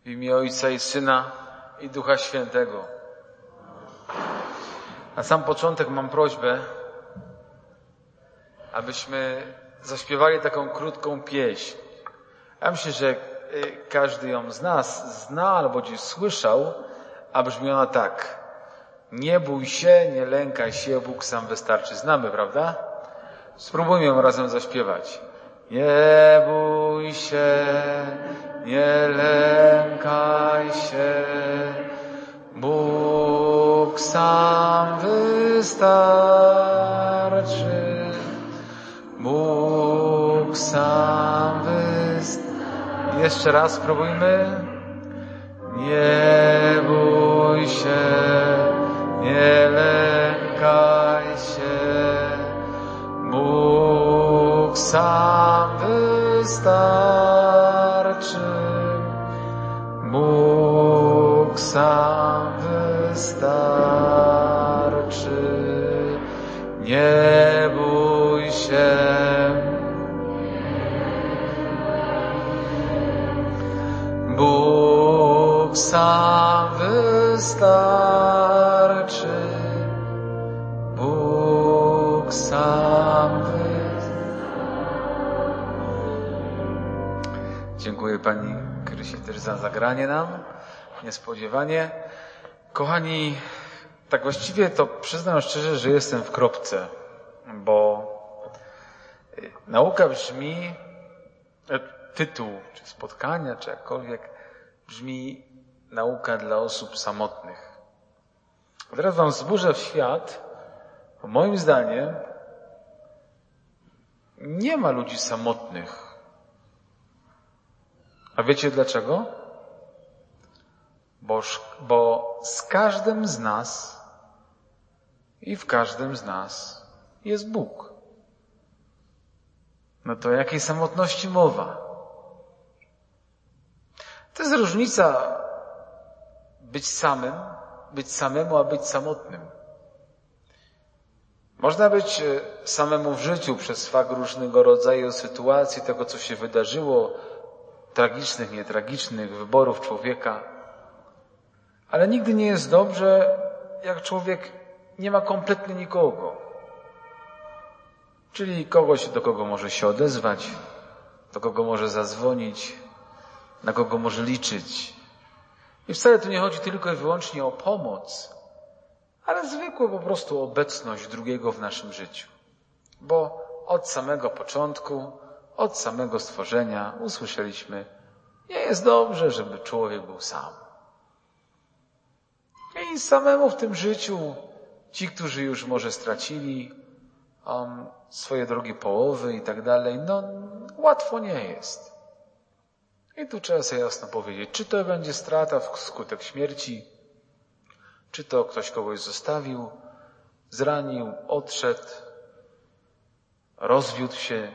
imię Ojca i Syna i Ducha Świętego. Na sam początek mam prośbę, abyśmy zaśpiewali taką krótką pieśń. Ja myślę, że każdy ją z nas zna albo gdzieś słyszał, a brzmi ona tak. Nie bój się, nie lękaj się, Bóg sam wystarczy. Znamy, prawda? Spróbujmy ją razem zaśpiewać. Nie bój się, nie lękaj się, Bóg sam wystarczy. Bóg sam wystarczy. Jeszcze raz spróbujmy. Nie bój się, nie lękaj się, Bóg sam wystarczy. Bóg sam wystarczy. Nie bój się. Bóg sam wystarczy. Bóg sam wystarczy. Dziękuję Pani Krysi też za zagranie nam. Niespodziewanie. Kochani, tak właściwie to przyznam szczerze, że jestem w kropce, bo nauka brzmi, tytuł, czy spotkania, czy jakkolwiek, brzmi nauka dla osób samotnych. Teraz wam zburzę w świat, bo moim zdaniem nie ma ludzi samotnych. A wiecie dlaczego? Bo z każdym z nas i w każdym z nas jest Bóg. No to o jakiej samotności mowa? To jest różnica być samemu, a być samotnym. Można być samemu w życiu przez fakt różnego rodzaju sytuacji, tego co się wydarzyło, tragicznych, nietragicznych, wyborów człowieka. Ale nigdy nie jest dobrze, jak człowiek nie ma kompletnie nikogo. Czyli kogoś, do kogo może się odezwać, do kogo może zadzwonić, na kogo może liczyć. I wcale tu nie chodzi tylko i wyłącznie o pomoc, ale zwykłą po prostu obecność drugiego w naszym życiu. Bo od samego początku, od samego stworzenia usłyszeliśmy, nie jest dobrze, żeby człowiek był sam. I samemu w tym życiu ci, którzy już może stracili swoje drogie połowy i tak dalej, no łatwo nie jest. I tu trzeba sobie jasno powiedzieć, czy to będzie strata wskutek śmierci, czy to ktoś kogoś zostawił, zranił, odszedł, rozwiódł się,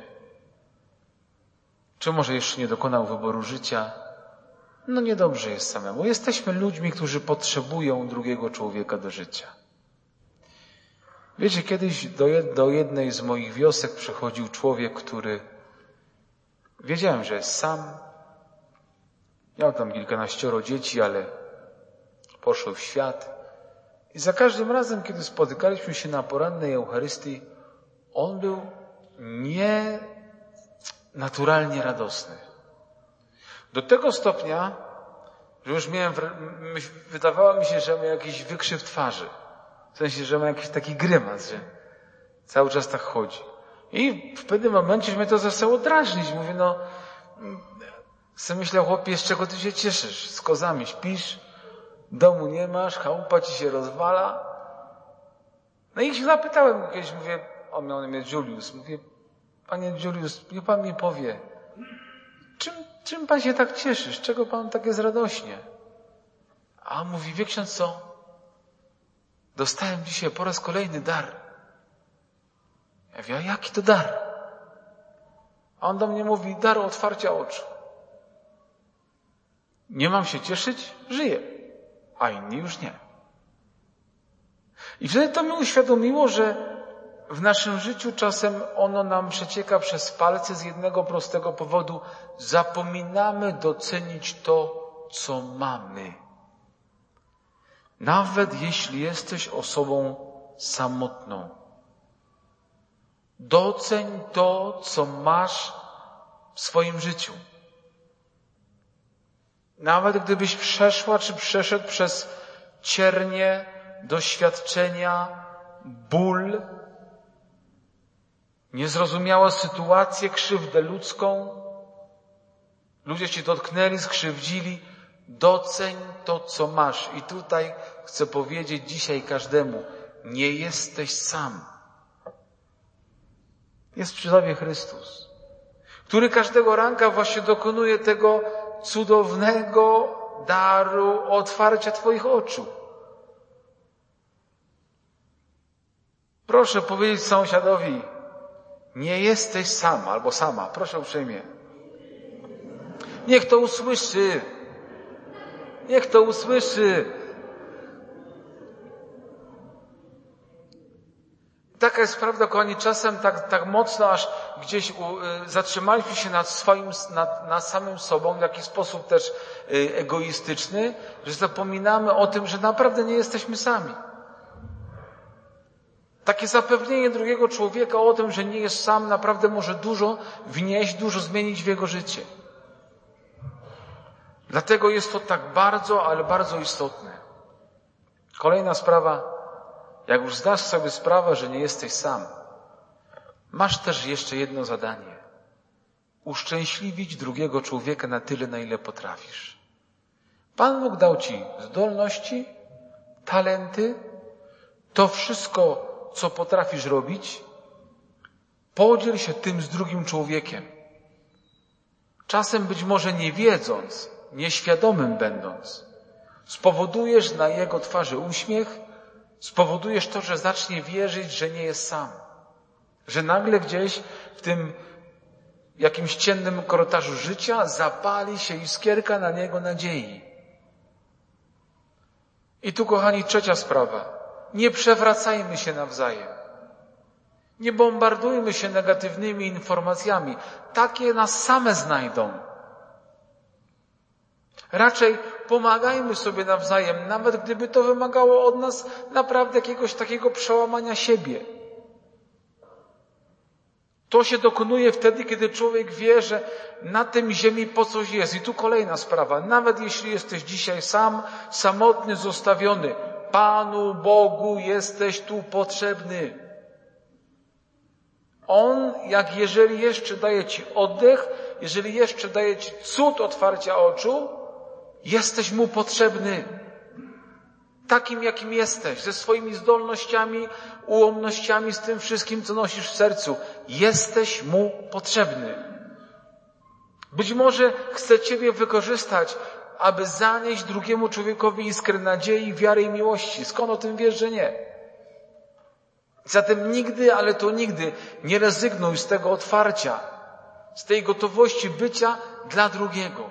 czy może jeszcze nie dokonał wyboru życia. No niedobrze jest samemu. Jesteśmy ludźmi, którzy potrzebują drugiego człowieka do życia. Wiecie, kiedyś do jednej z moich wiosek przychodził człowiek, który wiedziałem, że jest sam. Miał tam kilkanaścioro dzieci, ale poszły w świat. I za każdym razem, kiedy spotykaliśmy się na porannej Eucharystii, on był nienaturalnie radosny. Do tego stopnia, że już wydawało mi się, że miał jakiś wykrzyw twarzy. W sensie, że ma jakiś taki grymas, że cały czas tak chodzi. I w pewnym momencie mnie to zaczęło drażnić. Mówię, sobie myślę, chłopie, z czego ty się cieszysz? Z kozami śpisz, domu nie masz, chałupa ci się rozwala. No i się zapytałem kiedyś, mówię, on miał na imię Julius. Mówię, panie Julius, niech pan mi powie, czym pan się tak cieszy? Z czego pan tak jest radośnie? A on mówi, wie ksiądz co? Dostałem dzisiaj po raz kolejny dar. Ja mówię, a jaki to dar? A on do mnie mówi, dar otwarcia oczu. Nie mam się cieszyć? Żyję. A inni już nie. I wtedy to mi uświadomiło, że w naszym życiu czasem ono nam przecieka przez palce z jednego prostego powodu. Zapominamy docenić to, co mamy. Nawet jeśli jesteś osobą samotną. Doceń to, co masz w swoim życiu. Nawet gdybyś przeszła czy przeszedł przez ciernie, doświadczenia, ból, niezrozumiałe sytuacje, krzywdę ludzką, ludzie cię dotknęli, skrzywdzili, doceń to, co masz. I tutaj chcę powiedzieć dzisiaj każdemu, nie jesteś sam. Jest przy Tobie Chrystus, który każdego ranka właśnie dokonuje tego cudownego daru otwarcia Twoich oczu. Proszę powiedzieć sąsiadowi, nie jesteś sam albo sama. Proszę uprzejmie. Niech to usłyszy. Niech to usłyszy. Taka jest prawda, kochani, czasem tak mocno, aż gdzieś zatrzymaliśmy się nad samym sobą, w jakiś sposób też egoistyczny, że zapominamy o tym, że naprawdę nie jesteśmy sami. Takie zapewnienie drugiego człowieka o tym, że nie jest sam, naprawdę może dużo wnieść, dużo zmienić w jego życie. Dlatego jest to tak bardzo, ale bardzo istotne. Kolejna sprawa. Jak już zdasz sobie sprawę, że nie jesteś sam, masz też jeszcze jedno zadanie. Uszczęśliwić drugiego człowieka na tyle, na ile potrafisz. Pan Bóg dał ci zdolności, talenty, to wszystko, co potrafisz robić, podziel się tym z drugim człowiekiem. Czasem być może nie wiedząc, nieświadomym będąc, spowodujesz na jego twarzy uśmiech, spowodujesz to, że zacznie wierzyć, że nie jest sam. Że nagle gdzieś w tym jakimś ciemnym korytarzu życia zapali się iskierka na niego nadziei. I tu, kochani, trzecia sprawa. Nie przewracajmy się nawzajem. Nie bombardujmy się negatywnymi informacjami. Takie nas same znajdą. Raczej pomagajmy sobie nawzajem, nawet gdyby to wymagało od nas naprawdę jakiegoś takiego przełamania siebie. To się dokonuje wtedy, kiedy człowiek wie, że na tym ziemi po coś jest. I tu kolejna sprawa. Nawet jeśli jesteś dzisiaj sam, samotny, zostawiony, Panu Bogu jesteś tu potrzebny. On, jeżeli jeszcze daje ci oddech, jeżeli jeszcze daje ci cud otwarcia oczu, jesteś Mu potrzebny. Takim, jakim jesteś, ze swoimi zdolnościami, ułomnościami, z tym wszystkim, co nosisz w sercu. Jesteś Mu potrzebny. Być może chce Ciebie wykorzystać, aby zanieść drugiemu człowiekowi iskrę nadziei, wiary i miłości. Skąd o tym wiesz, że nie? Zatem nigdy, ale to nigdy nie rezygnuj z tego otwarcia, z tej gotowości bycia dla drugiego.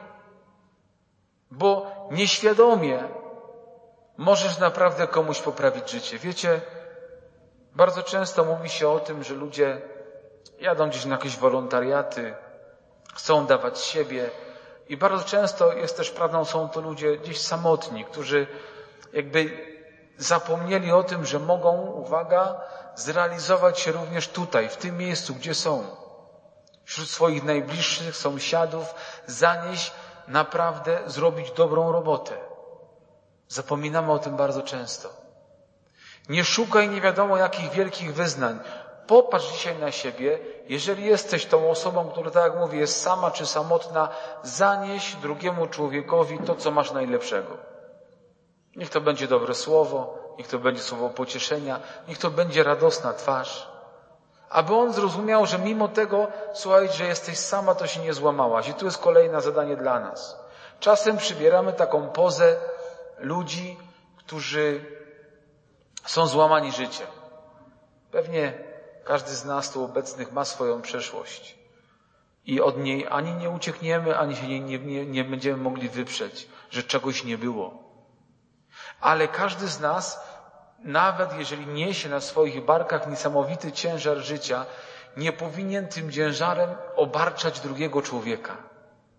Bo nieświadomie możesz naprawdę komuś poprawić życie. Wiecie, bardzo często mówi się o tym, że ludzie jadą gdzieś na jakieś wolontariaty, chcą dawać siebie i bardzo często jest też prawdą, są to ludzie gdzieś samotni, którzy jakby zapomnieli o tym, że mogą, uwaga, zrealizować się również tutaj, w tym miejscu, gdzie są. Wśród swoich najbliższych sąsiadów zanieść naprawdę, zrobić dobrą robotę. Zapominamy o tym bardzo często. Nie szukaj nie wiadomo jakich wielkich wyznań. Popatrz dzisiaj na siebie. Jeżeli jesteś tą osobą, która, tak jak mówię, jest sama czy samotna, zanieś drugiemu człowiekowi to, co masz najlepszego. Niech to będzie dobre słowo, niech to będzie słowo pocieszenia, niech to będzie radosna twarz. Aby on zrozumiał, że mimo tego, słuchaj, że jesteś sama, to się nie złamałaś. I tu jest kolejne zadanie dla nas. Czasem przybieramy taką pozę ludzi, którzy są złamani życiem. Pewnie każdy z nas tu obecnych ma swoją przeszłość. I od niej ani nie uciekniemy, ani się nie będziemy mogli wyprzeć, że czegoś nie było. Ale każdy z nas, nawet jeżeli niesie na swoich barkach niesamowity ciężar życia, nie powinien tym ciężarem obarczać drugiego człowieka.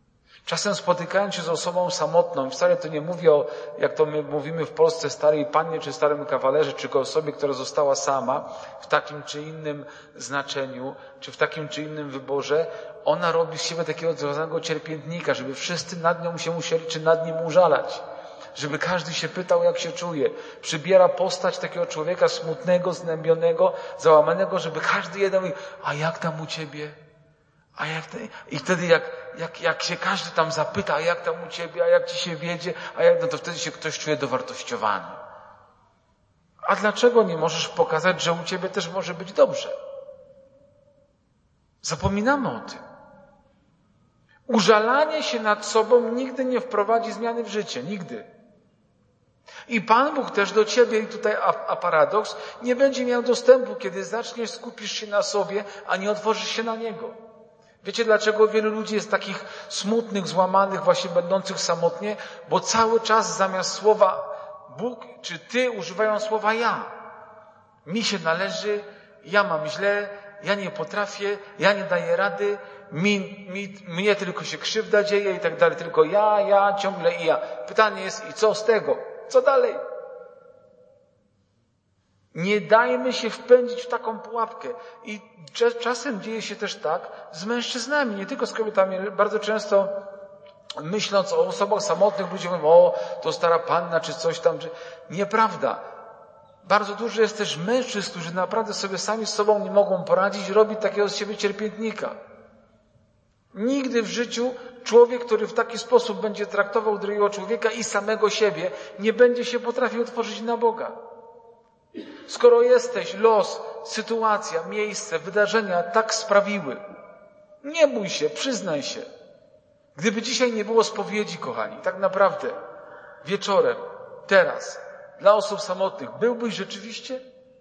Czasem spotykając się z osobą samotną, wcale to nie mówię o, jak to my mówimy w Polsce, starej pannie czy starym kawalerze, czy o osobie, która została sama w takim czy innym znaczeniu, czy w takim czy innym wyborze, ona robi z siebie takiego zwanego cierpiętnika, żeby wszyscy nad nią się musieli, czy nad nim użalać. Żeby każdy się pytał, jak się czuje. Przybiera postać takiego człowieka smutnego, znębionego, załamanego, żeby każdy jeden mówił, a jak tam u ciebie? A jak te... I wtedy jak się każdy tam zapyta, a jak tam u ciebie, a jak ci się wiedzie, no to wtedy się ktoś czuje dowartościowany. A dlaczego nie możesz pokazać, że u ciebie też może być dobrze? Zapominamy o tym. Użalanie się nad sobą nigdy nie wprowadzi zmiany w życie. Nigdy. I Pan Bóg też do ciebie, i tutaj a paradoks, nie będzie miał dostępu, kiedy zaczniesz, skupisz się na sobie, a nie otworzysz się na Niego. Wiecie, dlaczego wielu ludzi jest takich smutnych, złamanych, właśnie będących samotnie? Bo cały czas zamiast słowa Bóg czy Ty używają słowa ja. Mi się należy, ja mam źle, ja nie potrafię, ja nie daję rady, mnie tylko się krzywda dzieje i tak dalej. Tylko ja, ciągle i ja. Pytanie jest, i co z tego? Co dalej? Nie dajmy się wpędzić w taką pułapkę. I czasem dzieje się też tak z mężczyznami, nie tylko z kobietami. Bardzo często myśląc o osobach samotnych, ludzie mówią, o, to stara panna, czy coś tam. Nieprawda. Bardzo dużo jest też mężczyzn, którzy naprawdę sobie sami z sobą nie mogą poradzić, robi takiego z siebie cierpiętnika. Nigdy w życiu człowiek, który w taki sposób będzie traktował drugiego człowieka i samego siebie, nie będzie się potrafił otworzyć na Boga. Skoro jesteś, los, sytuacja, miejsce, wydarzenia tak sprawiły, nie bój się, przyznaj się. Gdyby dzisiaj nie było spowiedzi, kochani, tak naprawdę, wieczorem, teraz, dla osób samotnych, byłbyś rzeczywiście?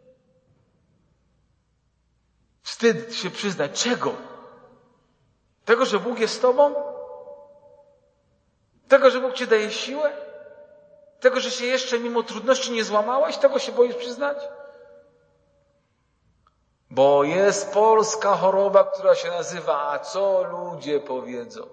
Wstyd się przyznać. Czego? Tego, że Bóg jest z tobą? Tego, że Bóg ci daje siłę? Tego, że się jeszcze mimo trudności nie złamałeś? Tego się boisz przyznać? Bo jest polska choroba, która się nazywa a co ludzie powiedzą?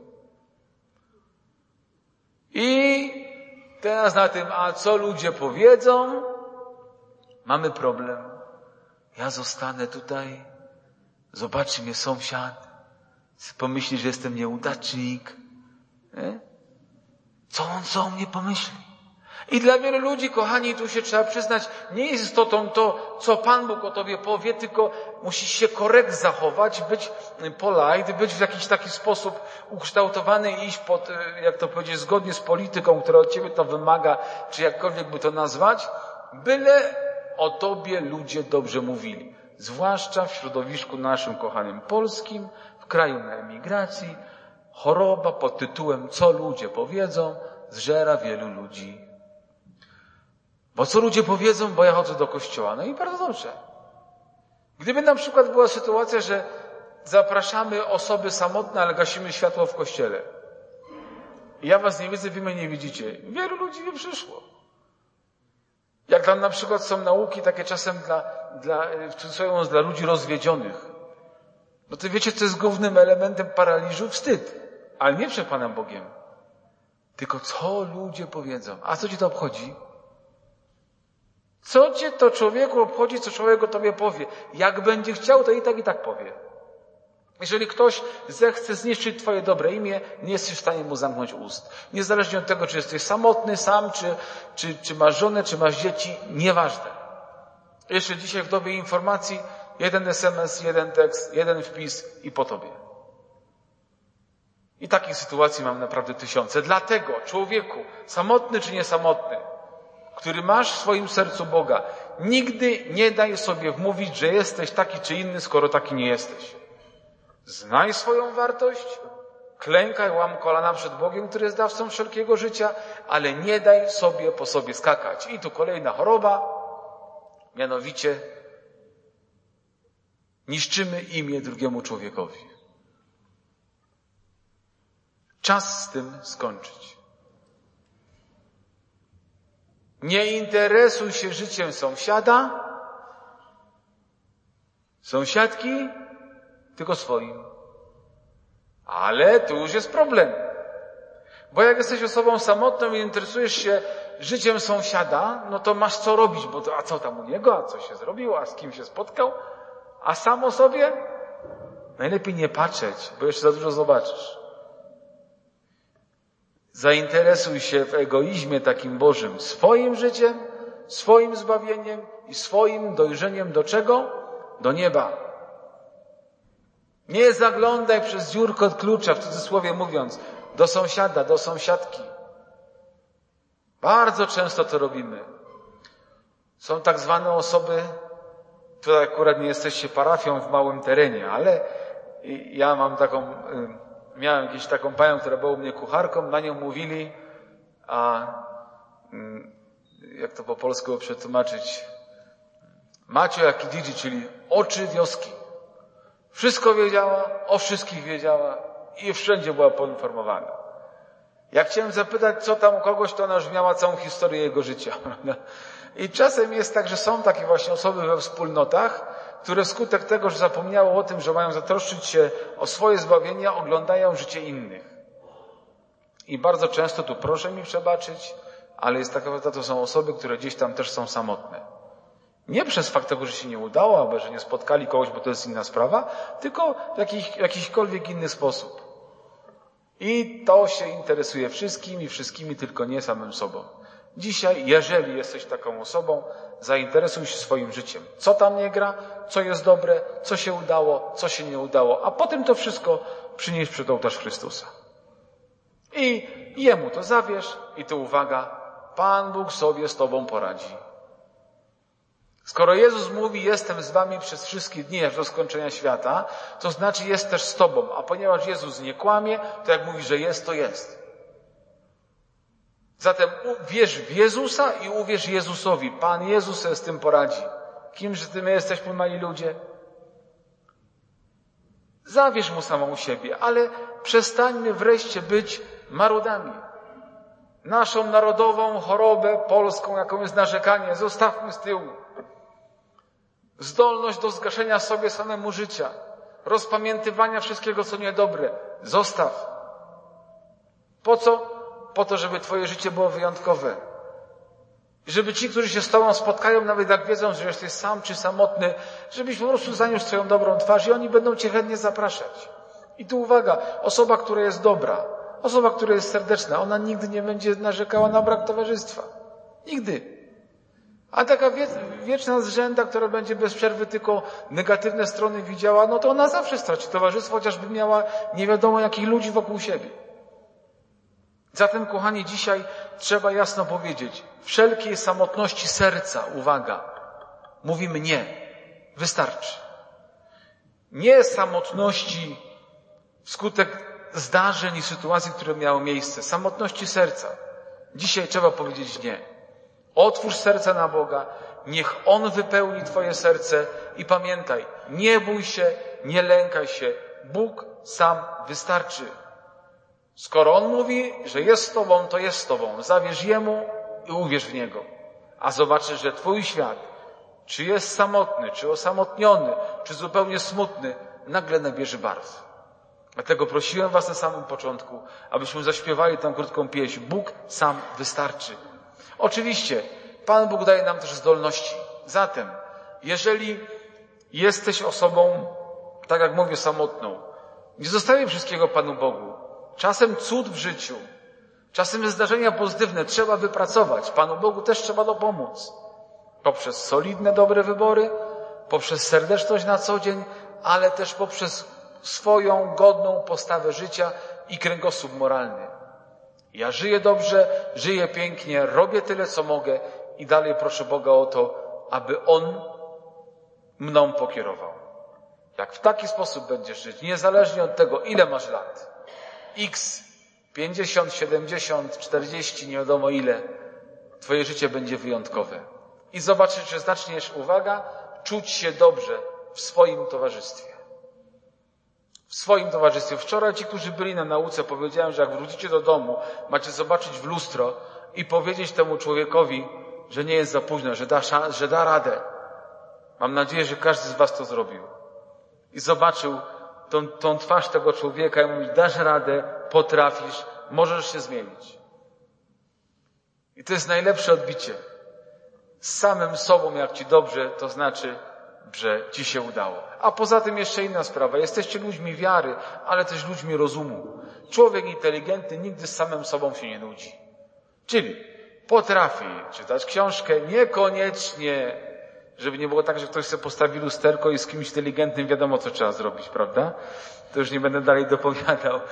I teraz na tym a co ludzie powiedzą mamy problem. Ja zostanę tutaj, zobaczy mnie sąsiad, pomyśli, że jestem nieudacznik. Nie? Co o mnie pomyśli? I dla wielu ludzi, kochani, tu się trzeba przyznać, nie jest istotą to, co Pan Bóg o tobie powie, tylko musisz się korekt zachować, być polite, być w jakiś taki sposób ukształtowany i iść pod, jak to powiedzieć, zgodnie z polityką, która od ciebie to wymaga, czy jakkolwiek by to nazwać, byle o tobie ludzie dobrze mówili. Zwłaszcza w środowisku naszym kochanym polskim, w kraju na emigracji, choroba pod tytułem co ludzie powiedzą, zżera wielu ludzi. Bo co ludzie powiedzą, bo ja chodzę do kościoła. No i bardzo dobrze. Gdyby na przykład była sytuacja, że zapraszamy osoby samotne, ale gasimy światło w kościele. I ja was nie widzę, wy mnie nie widzicie. Wielu ludzi nie przyszło. Jak tam na przykład są nauki takie czasem w cudzysłowie mówiąc, dla ludzi rozwiedzionych. No to wiecie, co jest głównym elementem paraliżu? Wstyd. Ale nie przed Panem Bogiem. Tylko co ludzie powiedzą. A co ci to obchodzi? Co cię to człowieku obchodzi, co człowiek o tobie powie? Jak będzie chciał, to i tak powie. Jeżeli ktoś zechce zniszczyć twoje dobre imię, nie jesteś w stanie mu zamknąć ust. Niezależnie od tego, czy jesteś samotny, sam, czy masz żonę, czy masz dzieci, nieważne. Jeszcze dzisiaj w dobie informacji, jeden SMS, jeden tekst, jeden wpis i po tobie. I takich sytuacji mam naprawdę tysiące. Dlatego człowieku, samotny czy niesamotny, który masz w swoim sercu Boga, nigdy nie daj sobie wmówić, że jesteś taki czy inny, skoro taki nie jesteś. Znaj swoją wartość, klękaj, łam kolana przed Bogiem, który jest dawcą wszelkiego życia, ale nie daj sobie po sobie skakać. I tu kolejna choroba, mianowicie niszczymy imię drugiemu człowiekowi. Czas z tym skończyć. Nie interesuj się życiem sąsiada, sąsiadki, tylko swoim. Ale tu już jest problem. Bo jak jesteś osobą samotną i interesujesz się życiem sąsiada, no to masz co robić, bo to, a co tam u niego, a co się zrobiło, a z kim się spotkał, a sam o sobie? Najlepiej nie patrzeć, bo jeszcze za dużo zobaczysz. Zainteresuj się w egoizmie takim Bożym swoim życiem, swoim zbawieniem i swoim dojrzeniem do czego? Do nieba. Nie zaglądaj przez dziurkę od klucza, w cudzysłowie mówiąc, do sąsiada, do sąsiadki. Bardzo często to robimy. Są tak zwane osoby, tutaj akurat nie jesteście parafią w małym terenie, ale ja miałem jakąś taką panią, która była u mnie kucharką, na nią mówili, jak to po polsku przetłumaczyć, Macio jak Kijiji, czyli oczy wioski. Wszystko wiedziała, o wszystkich wiedziała i wszędzie była poinformowana. Jak chciałem zapytać, co tam u kogoś, to ona już miała całą historię jego życia. I czasem jest tak, że są takie właśnie osoby we wspólnotach, które wskutek tego, że zapomniało o tym, że mają zatroszczyć się o swoje zbawienie, oglądają życie innych. I bardzo często, tu proszę mi przebaczyć, ale jest taka prawda, to są osoby, które gdzieś tam też są samotne. Nie przez fakt tego, że się nie udało, albo że nie spotkali kogoś, bo to jest inna sprawa, tylko w jakiśkolwiek inny sposób. I to się interesuje wszystkim i wszystkimi, tylko nie samym sobą. Dzisiaj, jeżeli jesteś taką osobą, zainteresuj się swoim życiem. Co tam nie gra, co jest dobre, co się udało, co się nie udało, a potem to wszystko przynieś przed ołtarz Chrystusa. I Jemu to zawierz i tu uwaga, Pan Bóg sobie z tobą poradzi. Skoro Jezus mówi, jestem z wami przez wszystkie dni aż do skończenia świata, to znaczy jest też z tobą. A ponieważ Jezus nie kłamie, to jak mówi, że jest, to jest. Zatem wierz w Jezusa i uwierz Jezusowi. Pan Jezus sobie z tym poradzi. Kimże ty my jesteśmy, mali ludzie? Zawierz Mu samą siebie, ale przestańmy wreszcie być marudami. Naszą narodową chorobę polską, jaką jest narzekanie, zostawmy z tyłu. Zdolność do zgaszenia sobie samemu życia, rozpamiętywania wszystkiego, co niedobre, zostaw. Po co? Po to, żeby twoje życie było wyjątkowe. I żeby ci, którzy się z tobą spotkają, nawet jak wiedzą, że jesteś sam czy samotny, żebyś po prostu zaniósł swoją dobrą twarz i oni będą cię chętnie zapraszać. I tu uwaga, osoba, która jest dobra, osoba, która jest serdeczna, ona nigdy nie będzie narzekała na brak towarzystwa. Nigdy. A taka wieczna zrzęda, która będzie bez przerwy tylko negatywne strony widziała, no to ona zawsze straci towarzystwo, chociażby miała nie wiadomo jakich ludzi wokół siebie. Zatem, kochani, dzisiaj trzeba jasno powiedzieć, wszelkiej samotności serca, uwaga, mówimy nie, wystarczy. Nie samotności wskutek zdarzeń i sytuacji, które miały miejsce, samotności serca. Dzisiaj trzeba powiedzieć nie. Otwórz serce na Boga, niech On wypełni twoje serce i pamiętaj, nie bój się, nie lękaj się, Bóg sam wystarczy. Skoro On mówi, że jest z tobą, to jest z tobą. Zawierz Jemu i uwierz w Niego. A zobaczysz, że twój świat, czy jest samotny, czy osamotniony, czy zupełnie smutny, nagle nabierze barw. Dlatego prosiłem was na samym początku, abyśmy zaśpiewali tę krótką pieśń. Bóg sam wystarczy. Oczywiście, Pan Bóg daje nam też zdolności. Zatem, jeżeli jesteś osobą, tak jak mówię, samotną, nie zostawiaj wszystkiego Panu Bogu. Czasem cud w życiu, czasem zdarzenia pozytywne trzeba wypracować. Panu Bogu też trzeba dopomóc. Poprzez solidne, dobre wybory, poprzez serdeczność na co dzień, ale też poprzez swoją godną postawę życia i kręgosłup moralny. Ja żyję dobrze, żyję pięknie, robię tyle, co mogę i dalej proszę Boga o to, aby On mną pokierował. Jak w taki sposób będziesz żyć, niezależnie od tego, ile masz lat, X, 50, 70, 40, nie wiadomo ile, twoje życie będzie wyjątkowe. I zobaczysz, że zaczniesz, uwaga, czuć się dobrze w swoim towarzystwie. W swoim towarzystwie. Wczoraj ci, którzy byli na nauce, powiedziałem, że jak wrócicie do domu, macie zobaczyć w lustro i powiedzieć temu człowiekowi, że nie jest za późno, że da radę. Mam nadzieję, że każdy z was to zrobił. I zobaczył tą twarz tego człowieka i mówi, dasz radę, potrafisz, możesz się zmienić. I to jest najlepsze odbicie. Z samym sobą, jak ci dobrze, to znaczy, że ci się udało. A poza tym jeszcze inna sprawa. Jesteście ludźmi wiary, ale też ludźmi rozumu. Człowiek inteligentny nigdy z samym sobą się nie nudzi. Czyli potrafi czytać książkę, niekoniecznie, żeby nie było tak, że ktoś sobie postawi lusterko i z kimś inteligentnym wiadomo, co trzeba zrobić, prawda? To już nie będę dalej dopowiadał.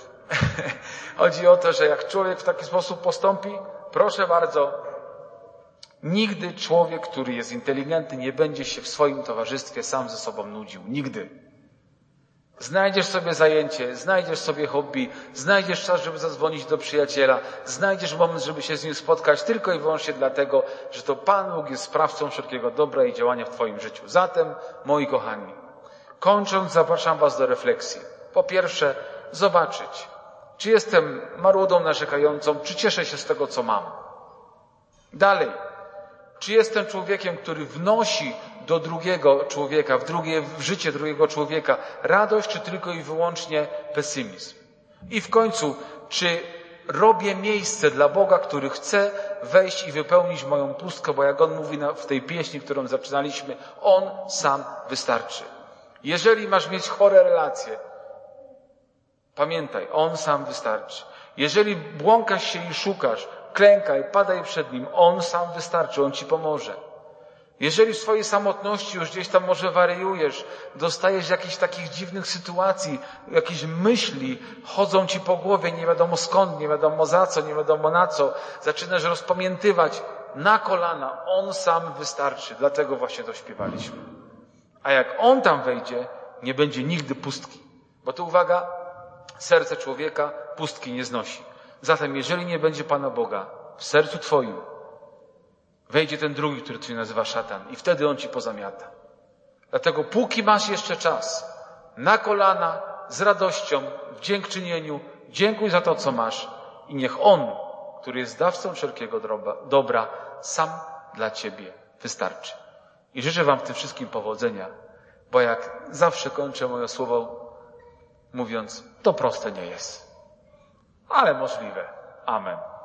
Chodzi o to, że jak człowiek w taki sposób postąpi, proszę bardzo, nigdy człowiek, który jest inteligentny, nie będzie się w swoim towarzystwie sam ze sobą nudził. Nigdy. Znajdziesz sobie zajęcie, znajdziesz sobie hobby, znajdziesz czas, żeby zadzwonić do przyjaciela, znajdziesz moment, żeby się z nim spotkać tylko i wyłącznie dlatego, że to Pan Bóg jest sprawcą wszelkiego dobra i działania w twoim życiu. Zatem, moi kochani, kończąc, zapraszam was do refleksji. Po pierwsze, zobaczyć, czy jestem marłodą narzekającą, czy cieszę się z tego, co mam. Dalej, czy jestem człowiekiem, który wnosi do drugiego człowieka, w życie drugiego człowieka radość, czy tylko i wyłącznie pesymizm? I w końcu, czy robię miejsce dla Boga, który chce wejść i wypełnić moją pustkę, bo jak On mówi w tej pieśni, którą zaczynaliśmy, On sam wystarczy. Jeżeli masz mieć chore relacje, pamiętaj, On sam wystarczy. Jeżeli błąkasz się i szukasz, klękaj, padaj przed Nim. On sam wystarczy, On ci pomoże. Jeżeli w swojej samotności już gdzieś tam może wariujesz, dostajesz jakichś takich dziwnych sytuacji, jakieś myśli chodzą ci po głowie, nie wiadomo skąd, nie wiadomo za co, nie wiadomo na co, zaczynasz rozpamiętywać na kolana. On sam wystarczy. Dlatego właśnie to śpiewaliśmy. A jak On tam wejdzie, nie będzie nigdy pustki. Bo tu uwaga, serce człowieka pustki nie znosi. Zatem jeżeli nie będzie Pana Boga w sercu twoim, wejdzie ten drugi, który się nazywa szatan i wtedy on ci pozamiata. Dlatego póki masz jeszcze czas, na kolana, z radością, w dziękczynieniu, dziękuj za to, co masz i niech On, który jest dawcą wszelkiego dobra, sam dla ciebie wystarczy. I życzę wam w tym wszystkim powodzenia, bo jak zawsze kończę moje słowo mówiąc, to proste nie jest, ale możliwe. Amen.